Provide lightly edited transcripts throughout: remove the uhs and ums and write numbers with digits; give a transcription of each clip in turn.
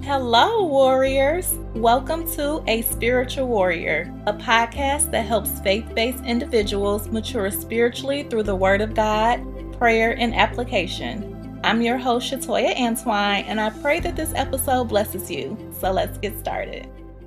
Hello, warriors. Welcome to A Spiritual Warrior, a podcast that helps faith-based individuals mature spiritually through the Word of God, prayer, and application. I'm your host, Shatoya Antwine, and I pray that this episode blesses you. So let's get started.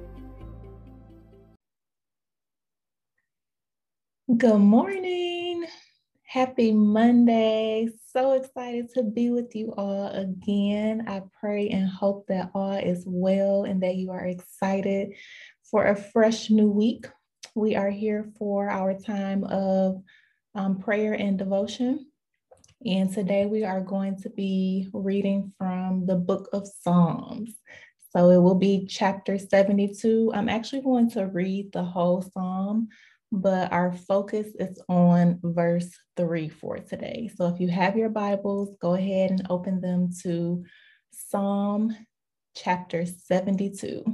Good morning. Happy Monday. So excited to be with you all again. I pray and hope that all is well and that you are excited for a fresh new week. We are here for our time of prayer and devotion. And today we are going to be reading from the book of Psalms. So it will be chapter 72. I'm actually going to read the whole psalm, but our focus is on verse 3 for today. So if you have your Bibles, go ahead and open them to Psalm chapter 72.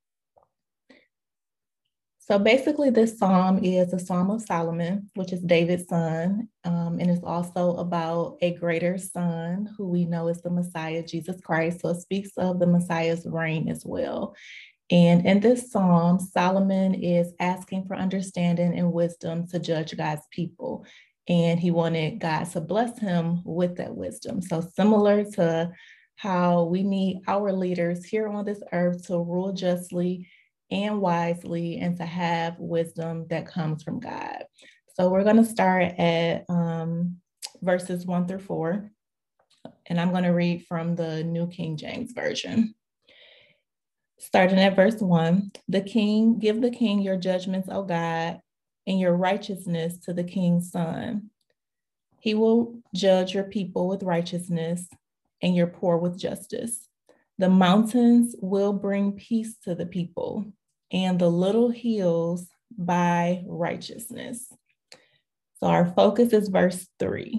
So basically, this psalm is a Psalm of Solomon, which is David's son, and it's also about a greater son who we know is the Messiah, Jesus Christ. So it speaks of the Messiah's reign as well. And in this psalm, Solomon is asking for understanding and wisdom to judge God's people. And he wanted God to bless him with that wisdom. So similar to how we need our leaders here on this earth to rule justly and wisely and to have wisdom that comes from God. So we're going to start at verses 1 through 4. And I'm going to read from the New King James Version. Starting at verse 1, give the king your judgments, O God, and your righteousness to the king's son. He will judge your people with righteousness and your poor with justice. The mountains will bring peace to the people, and the little hills by righteousness. So our focus is verse 3.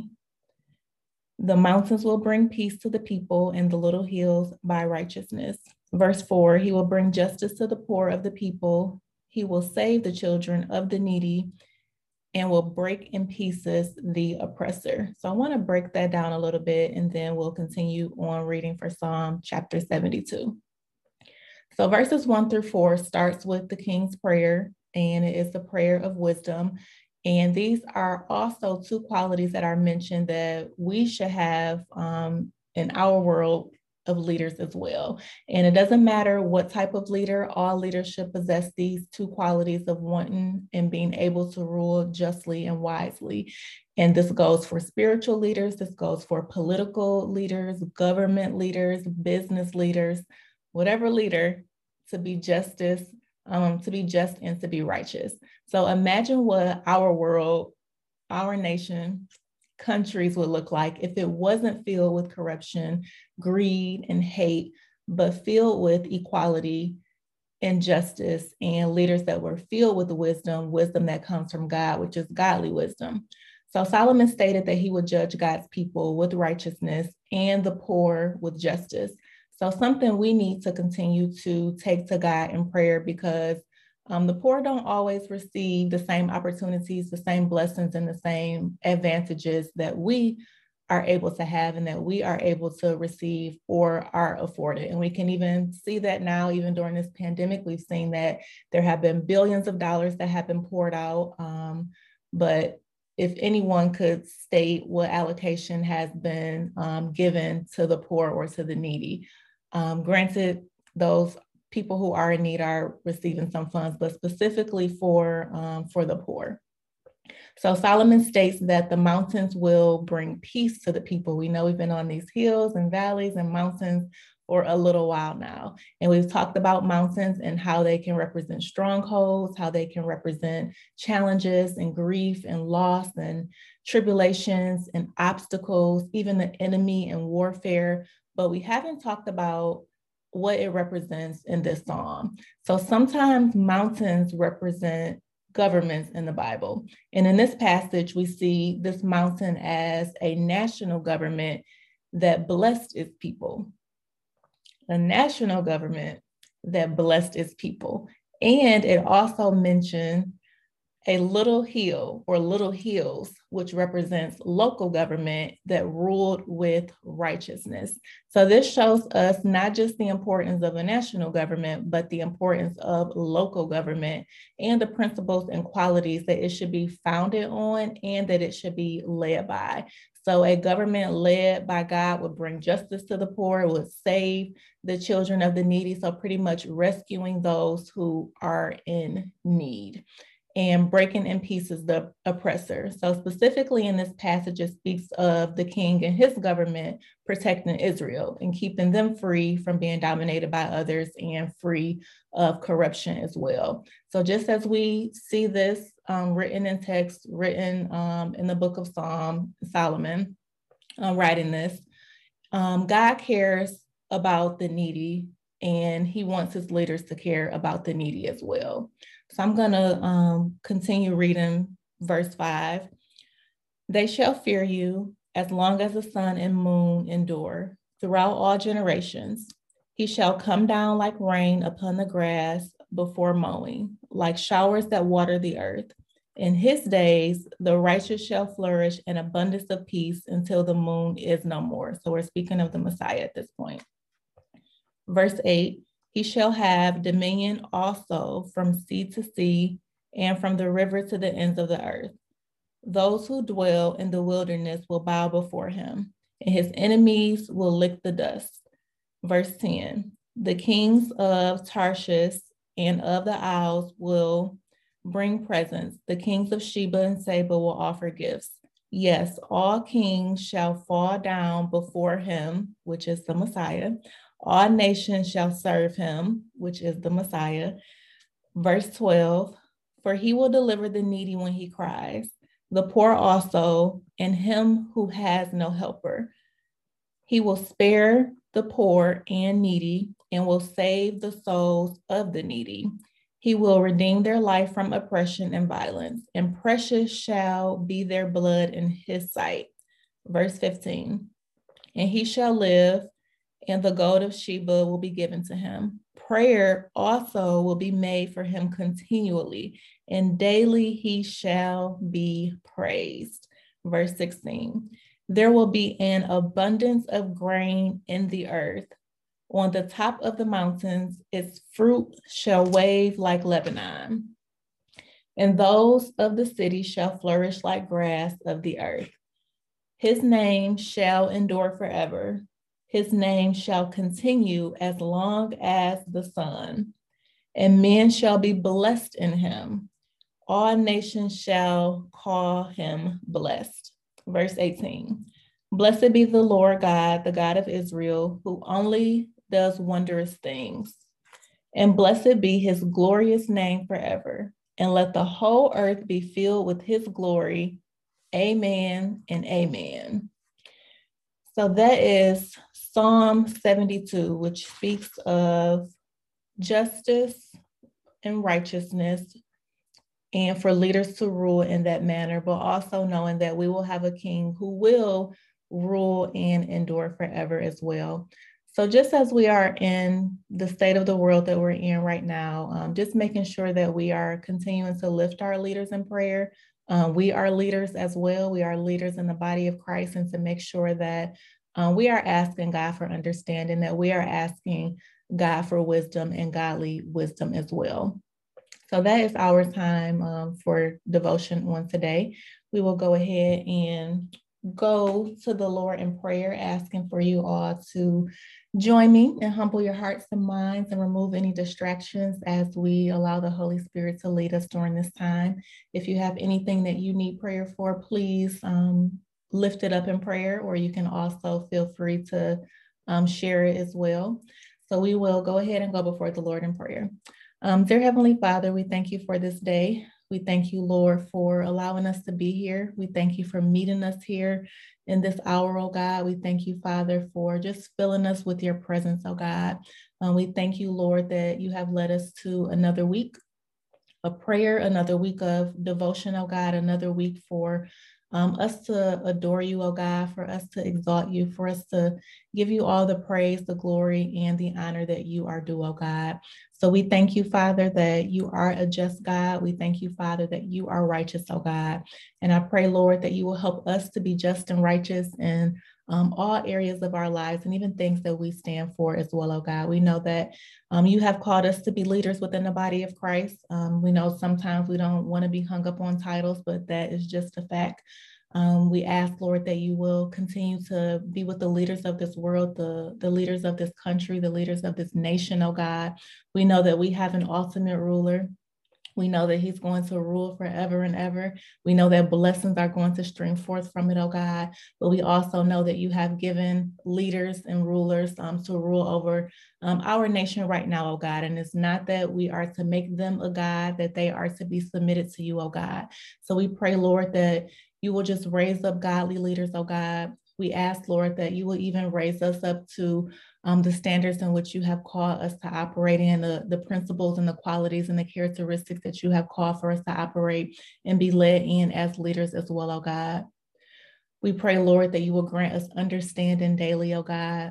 The mountains will bring peace to the people, and the little hills by righteousness. Verse 4, he will bring justice to the poor of the people. He will save the children of the needy and will break in pieces the oppressor. So I want to break that down a little bit, and then we'll continue on reading for Psalm chapter 72. So verses 1 through 4 starts with the king's prayer, and it is the prayer of wisdom. And these are also two qualities that are mentioned that we should have in our world of leaders as well. And it doesn't matter what type of leader, all leaders should possess these two qualities of wanting and being able to rule justly and wisely. And this goes for spiritual leaders, this goes for political leaders, government leaders, business leaders, whatever leader, to be just and to be righteous. So imagine what our world, our nation, countries would look like if it wasn't filled with corruption, greed, and hate, but filled with equality and justice, and leaders that were filled with the wisdom that comes from God, which is godly wisdom. So Solomon stated that he would judge God's people with righteousness and the poor with justice. So something we need to continue to take to God in prayer, because the poor don't always receive the same opportunities, the same blessings, and the same advantages that we are able to have and that we are able to receive or are afforded. And we can even see that now, even during this pandemic, we've seen that there have been billions of dollars that have been poured out. But if anyone could state what allocation has been given to the poor or to the needy, granted, those people who are in need are receiving some funds, but specifically for the poor. So Solomon states that the mountains will bring peace to the people. We know we've been on these hills and valleys and mountains for a little while now. And we've talked about mountains and how they can represent strongholds, how they can represent challenges and grief and loss and tribulations and obstacles, even the enemy and warfare. But we haven't talked about what it represents in this psalm. So sometimes mountains represent governments in the Bible. And in this passage, we see this mountain as a national government that blessed its people. A national government that blessed its people. And it also mentioned a little hill or little hills, which represents local government that ruled with righteousness. So this shows us not just the importance of a national government, but the importance of local government and the principles and qualities that it should be founded on and that it should be led by. So a government led by God would bring justice to the poor, would save the children of the needy. So pretty much rescuing those who are in need and breaking in pieces the oppressor. So specifically in this passage, it speaks of the king and his government protecting Israel and keeping them free from being dominated by others and free of corruption as well. So just as we see this written in text, written in the book of Solomon, writing this, God cares about the needy and he wants his leaders to care about the needy as well. So I'm going to continue reading verse 5. They shall fear you as long as the sun and moon endure throughout all generations. He shall come down like rain upon the grass before mowing, like showers that water the earth. In his days, the righteous shall flourish in abundance of peace until the moon is no more. So we're speaking of the Messiah at this point. Verse 8, he shall have dominion also from sea to sea and from the river to the ends of the earth. Those who dwell in the wilderness will bow before him, and his enemies will lick the dust. Verse 10, the kings of Tarshish and of the isles will bring presents. The kings of Sheba and Seba will offer gifts. Yes, all kings shall fall down before him, which is the Messiah. All nations shall serve him, which is the Messiah. Verse 12, for he will deliver the needy when he cries, the poor also, and him who has no helper. He will spare the poor and needy and will save the souls of the needy. He will redeem their life from oppression and violence, and precious shall be their blood in his sight. Verse 15, and he shall live, and the gold of Sheba will be given to him. Prayer also will be made for him continually, and daily he shall be praised. Verse 16, there will be an abundance of grain in the earth. On the top of the mountains, its fruit shall wave like Lebanon, and those of the city shall flourish like grass of the earth. His name shall endure forever. His name shall continue as long as the sun, and men shall be blessed in him. All nations shall call him blessed. Verse 18, blessed be the Lord God, the God of Israel, who only does wondrous things. And blessed be his glorious name forever. And let the whole earth be filled with his glory. Amen and amen. So that is Psalm 72, which speaks of justice and righteousness and for leaders to rule in that manner, but also knowing that we will have a king who will rule and endure forever as well. So just as we are in the state of the world that we're in right now, just making sure that we are continuing to lift our leaders in prayer. We are leaders as well. We are leaders in the body of Christ, and to make sure that we are asking God for understanding, that we are asking God for wisdom and godly wisdom as well. So that is our time for devotion on today. We will go ahead and go to the Lord in prayer, asking for you all to join me and humble your hearts and minds and remove any distractions as we allow the Holy Spirit to lead us during this time. If you have anything that you need prayer for, please lift it up in prayer, or you can also feel free to share it as well. So we will go ahead and go before the Lord in prayer. Dear Heavenly Father, we thank you for this day. We thank you, Lord, for allowing us to be here. We thank you for meeting us here in this hour, oh God. We thank you, Father, for just filling us with your presence, oh God. We thank you, Lord, that you have led us to another week of prayer, another week of devotion, oh God, another week for us to adore you, oh God, for us to exalt you, for us to give you all the praise, the glory, and the honor that you are due, oh God. So we thank you, Father, that you are a just God. We thank you, Father, that you are righteous, oh God. And I pray, Lord, that you will help us to be just and righteous in all areas of our lives and even things that we stand for as well, oh God. We know that you have called us to be leaders within the body of Christ. We know sometimes we don't want to be hung up on titles, but that is just a fact. We ask, Lord, that you will continue to be with the leaders of this world, the leaders of this country, the leaders of this nation, oh God. We know that we have an ultimate ruler. We know that he's going to rule forever and ever. We know that blessings are going to stream forth from it, oh God. But we also know that you have given leaders and rulers to rule over our nation right now, oh God. And it's not that we are to make them a God, that they are to be submitted to you, oh God. So we pray, Lord, that you will just raise up godly leaders, oh God. We ask, Lord, that you will even raise us up to the standards in which you have called us to operate in, the principles and the qualities and the characteristics that you have called for us to operate and be led in as leaders as well, oh God. We pray, Lord, that you will grant us understanding daily, oh God.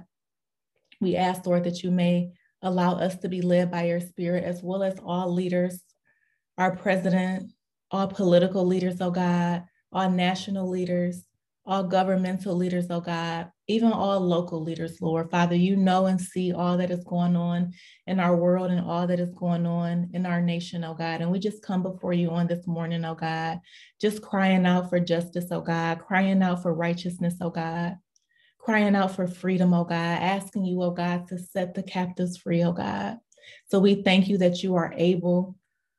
We ask, Lord, that you may allow us to be led by your spirit as well as all leaders, our president, all political leaders, oh God, all national leaders, all governmental leaders, oh God, even all local leaders, Lord. Father, you know and see all that is going on in our world and all that is going on in our nation, oh God. And we just come before you on this morning, oh God, just crying out for justice, oh God, crying out for righteousness, oh God, crying out for freedom, oh God, asking you, oh God, to set the captives free, oh God. So we thank you that you are able.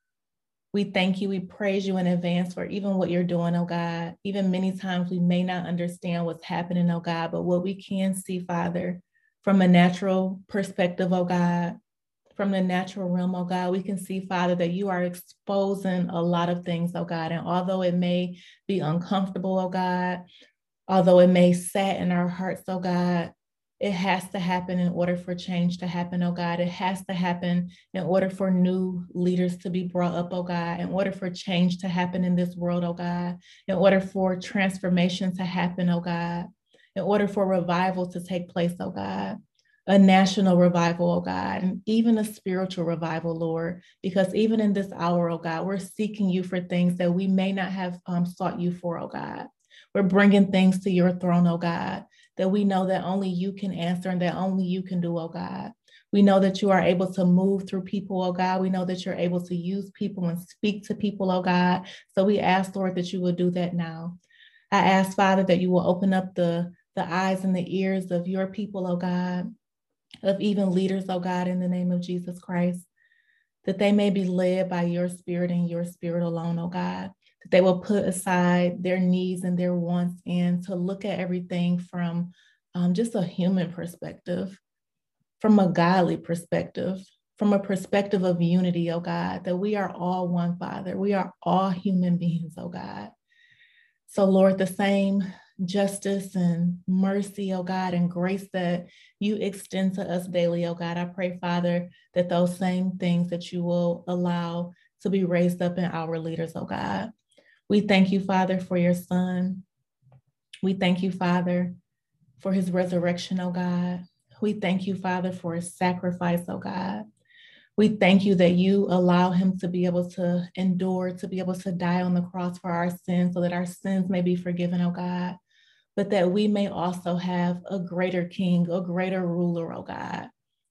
We thank you. We praise you in advance for even what you're doing, oh God. Even many times we may not understand what's happening, oh God, but what we can see, Father, from a natural perspective, oh God, from the natural realm, oh God, we can see, Father, that you are exposing a lot of things, oh God. And although it may be uncomfortable, oh God, although it may sat in our hearts, oh God, it has to happen in order for change to happen, oh God. It has to happen in order for new leaders to be brought up, oh God, in order for change to happen in this world, oh God, in order for transformation to happen, oh God, in order for revival to take place, oh God. A national revival, oh God, and even a spiritual revival, Lord, because even in this hour, oh God, we're seeking you for things that we may not have sought you for, oh God. We're bringing things to your throne, oh God, that we know that only you can answer and that only you can do, oh God. We know that you are able to move through people, oh God. We know that you're able to use people and speak to people, oh God. So we ask, Lord, that you will do that now. I ask, Father, that you will open up the eyes and the ears of your people, oh God, of even leaders, oh God, in the name of Jesus Christ, that they may be led by your spirit and your spirit alone, oh God, that they will put aside their needs and their wants and to look at everything from just a human perspective, from a godly perspective, from a perspective of unity, oh God, that we are all one, Father. We are all human beings, oh God. So, Lord, the same justice and mercy, oh God, and grace that you extend to us daily, oh God, I pray, Father, that those same things that you will allow to be raised up in our leaders, oh God. We thank you, Father, for your Son. We thank you, Father, for his resurrection, oh God. We thank you, Father, for his sacrifice, oh God. We thank you that you allow him to be able to endure, to be able to die on the cross for our sins so that our sins may be forgiven, oh God, but that we may also have a greater king, a greater ruler, oh God,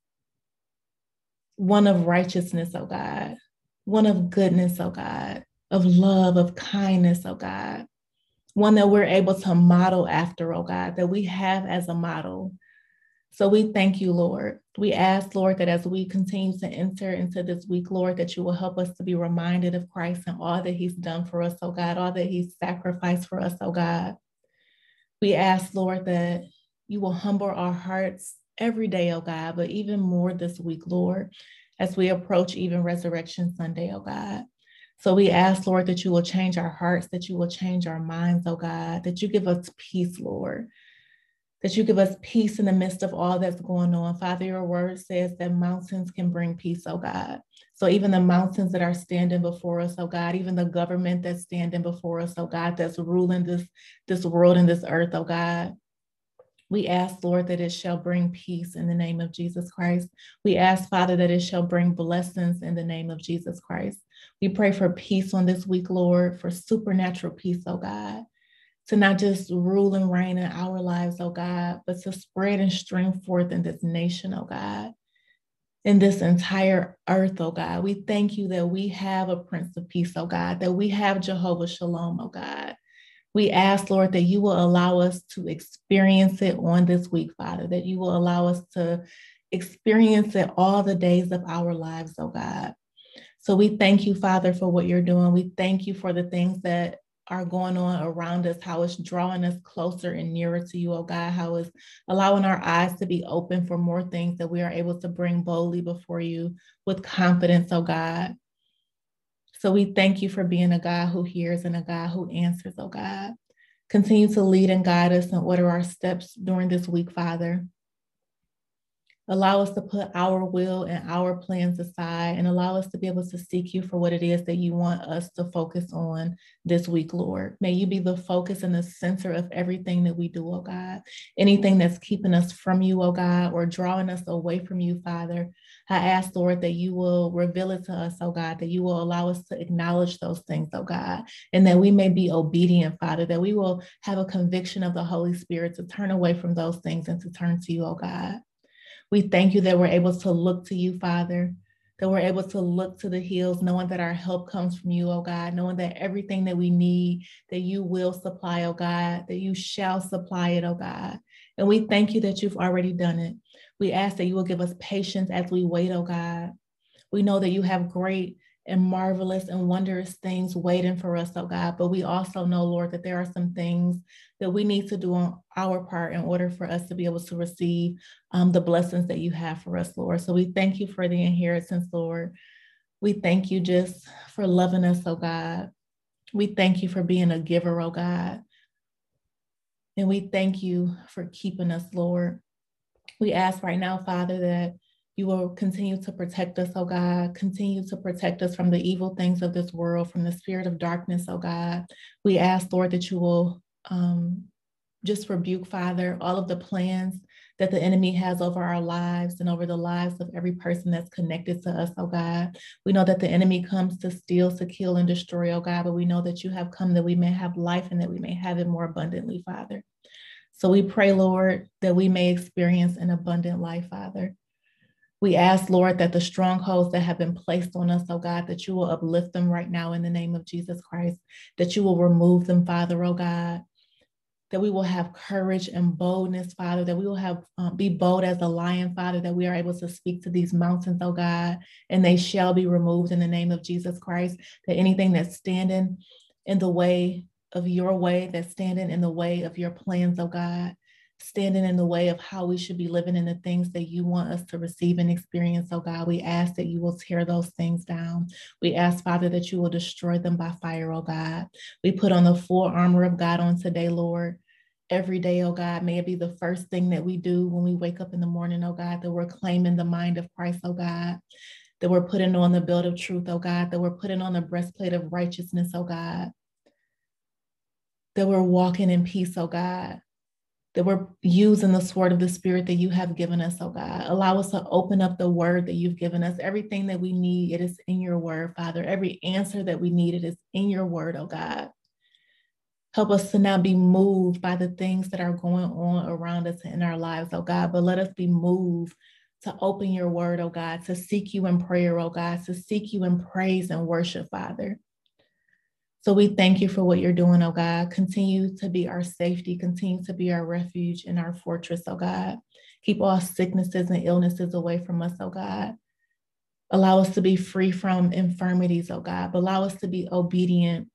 one of righteousness, oh God, one of goodness, oh God, of love, of kindness, oh God, one that we're able to model after, oh God, that we have as a model. So we thank you, Lord. We ask, Lord, that as we continue to enter into this week, Lord, that you will help us to be reminded of Christ and all that he's done for us, oh God, all that he's sacrificed for us, oh God. We ask, Lord, that you will humble our hearts every day, oh God, but even more this week, Lord, as we approach even Resurrection Sunday, oh God. So we ask, Lord, that you will change our hearts, that you will change our minds, oh God, that you give us peace, Lord, that you give us peace in the midst of all that's going on. Father, your word says that mountains can bring peace, oh God. So even the mountains that are standing before us, oh God, even the government that's standing before us, oh God, that's ruling this world and this earth, oh God. We ask, Lord, that it shall bring peace in the name of Jesus Christ. We ask, Father, that it shall bring blessings in the name of Jesus Christ. We pray for peace on this week, Lord, for supernatural peace, oh God, to not just rule and reign in our lives, oh God, but to spread and stream forth in this nation, oh God, in this entire earth, oh God. We thank you that we have a Prince of Peace, oh God, that we have Jehovah Shalom, oh God. We ask, Lord, that you will allow us to experience it on this week, Father, that you will allow us to experience it all the days of our lives, oh God. So we thank you, Father, for what you're doing. We thank you for the things that are going on around us, how it's drawing us closer and nearer to you, oh God, how it's allowing our eyes to be open for more things that we are able to bring boldly before you with confidence, oh God. So we thank you for being a God who hears and a God who answers, oh God. Continue to lead and guide us and order our steps during this week, Father. Allow us to put our will and our plans aside and allow us to be able to seek you for what it is that you want us to focus on this week, Lord. May you be the focus and the center of everything that we do, oh God. Anything that's keeping us from you, oh God, or drawing us away from you, Father, I ask, Lord, that you will reveal it to us, oh God, that you will allow us to acknowledge those things, oh God, and that we may be obedient, Father, that we will have a conviction of the Holy Spirit to turn away from those things and to turn to you, oh God. We thank you that we're able to look to you, Father, that we're able to look to the hills, knowing that our help comes from you, oh God, knowing that everything that we need, that you will supply, oh God, that you shall supply it, oh God. And we thank you that you've already done it. We ask that you will give us patience as we wait, oh God. We know that you have great and marvelous and wondrous things waiting for us, oh God. But we also know, Lord, that there are some things that we need to do on our part in order for us to be able to receive the blessings that you have for us, Lord. So we thank you for the inheritance, Lord. We thank you just for loving us, oh God. We thank you for being a giver, oh God. And we thank you for keeping us, Lord. We ask right now, Father, that you will continue to protect us, oh God. Continue to protect us from the evil things of this world, from the spirit of darkness, oh God. We ask, Lord, that you will just rebuke, Father, all of the plans that the enemy has over our lives and over the lives of every person that's connected to us, oh God. We know that the enemy comes to steal, to kill, and destroy, oh God, but we know that you have come that we may have life and that we may have it more abundantly, Father. So we pray, Lord, that we may experience an abundant life, Father. We ask, Lord, that the strongholds that have been placed on us, oh God, that you will uplift them right now in the name of Jesus Christ, that you will remove them, Father, oh God, that we will have courage and boldness, Father, that we will have be bold as a lion, Father, that we are able to speak to these mountains, oh God, and they shall be removed in the name of Jesus Christ, that anything that's standing in the way of your way, that's standing in the way of your plans, oh God, standing in the way of how we should be living in the things that you want us to receive and experience, oh God. We ask that you will tear those things down. We ask, Father, that you will destroy them by fire, oh God. We put on the full armor of God on today, Lord. Every day, oh God, may it be the first thing that we do when we wake up in the morning, oh God, that we're claiming the mind of Christ, oh God, that we're putting on the belt of truth, oh God, that we're putting on the breastplate of righteousness, oh God, that we're walking in peace, oh God, that we're using the sword of the Spirit that you have given us, oh God. Allow us to open up the word that you've given us. Everything that we need, it is in your word, Father. Every answer that we need, it is in your word, oh God. Help us to not be moved by the things that are going on around us in our lives, oh God, but let us be moved to open your word, oh God, to seek you in prayer, oh God, to seek you in praise and worship, Father. So we thank you for what you're doing, oh God. Continue to be our safety, continue to be our refuge and our fortress, oh God. Keep all sicknesses and illnesses away from us, oh God. Allow us to be free from infirmities, oh God, but allow us to be obedient.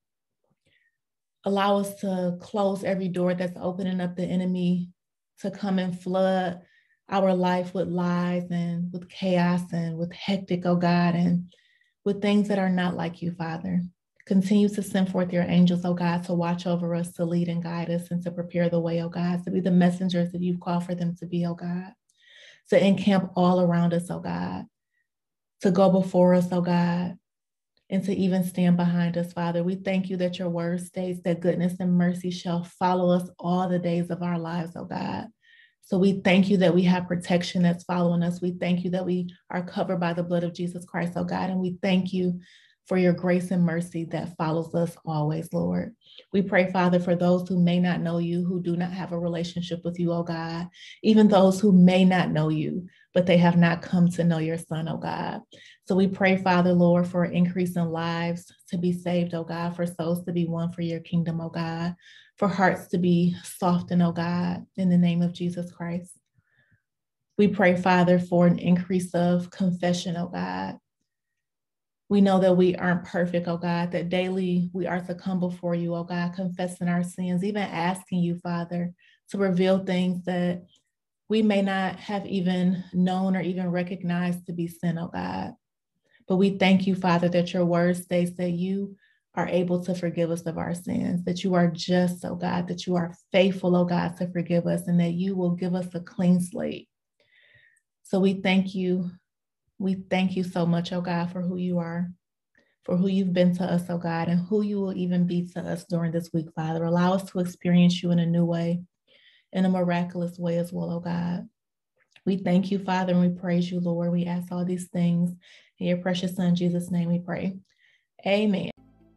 Allow us to close every door that's opening up the enemy to come and flood our life with lies and with chaos and with hectic, oh God, and with things that are not like you, Father. Continue to send forth your angels, oh God, to watch over us, to lead and guide us, and to prepare the way, oh God, to be the messengers that you've called for them to be, oh God, to encamp all around us, oh God, to go before us, oh God, and to even stand behind us, Father. We thank you that your word states that goodness and mercy shall follow us all the days of our lives, oh God. So we thank you that we have protection that's following us. We thank you that we are covered by the blood of Jesus Christ, oh God. And we thank you for your grace and mercy that follows us always, Lord. We pray, Father, for those who may not know you, who do not have a relationship with you, oh God, even those who may not know you, but they have not come to know your Son, oh God. So we pray, Father, Lord, for an increase in lives to be saved, oh God, for souls to be won for your kingdom, oh God, for hearts to be softened, oh God, in the name of Jesus Christ. We pray, Father, for an increase of confession, oh God. We know that we aren't perfect, oh God, that daily we are to come before you, oh God, confessing our sins, even asking you, Father, to reveal things that we may not have even known or even recognized to be sin, oh God. But we thank you, Father, that your word states that you are able to forgive us of our sins, that you are just, oh God, that you are faithful, oh God, to forgive us, and that you will give us a clean slate. So we thank you. We thank you so much, oh God, for who you are, for who you've been to us, oh God, and who you will even be to us during this week, Father. Allow us to experience you in a new way, in a miraculous way as well, oh God. We thank you, Father, and we praise you, Lord. We ask all these things in your precious Son, Jesus' name we pray. Amen.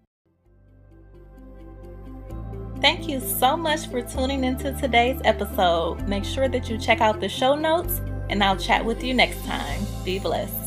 Thank you so much for tuning into today's episode. Make sure that you check out the show notes, and I'll chat with you next time. Be blessed.